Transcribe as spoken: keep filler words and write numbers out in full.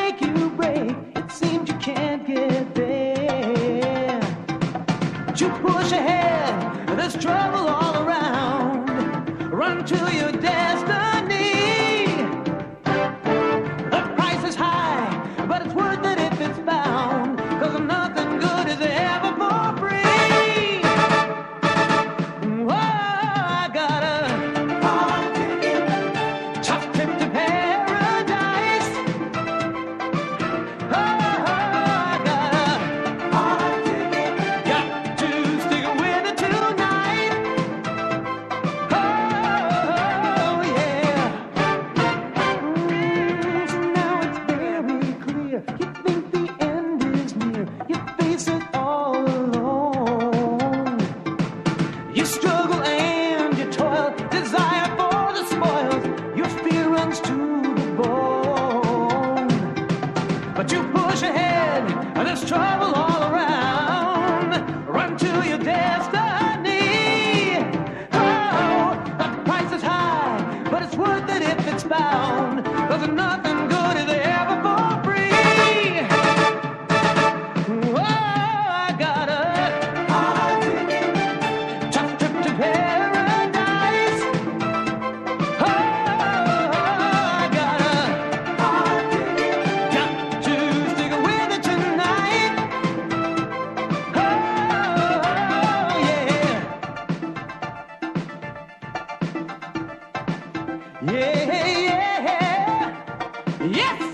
make you break. It seems you can't get there. But you push ahead, there's trouble all around. Run to your destiny. The price is high, but it's worth it if it's found. Cause nothing good is ever for free. Whoa, I got a tough trip to paradise. Oh, I got a got to stick with it tonight. Oh, yeah. Mm, so now it's very clear. You think the end is near. You face it all alone. You struggle and you toil, desire for the spoils. Your fear runs to the bone. But you push ahead, and there's trouble all around. Run to your destiny. Oh, the price is high, but it's worth it if it's found. Cause nothing good is ever for free. Whoa, I got a tough trip to paradise. Oh, I got a got to stick with it tonight. Oh, yeah. Yeah, yeah. Yes,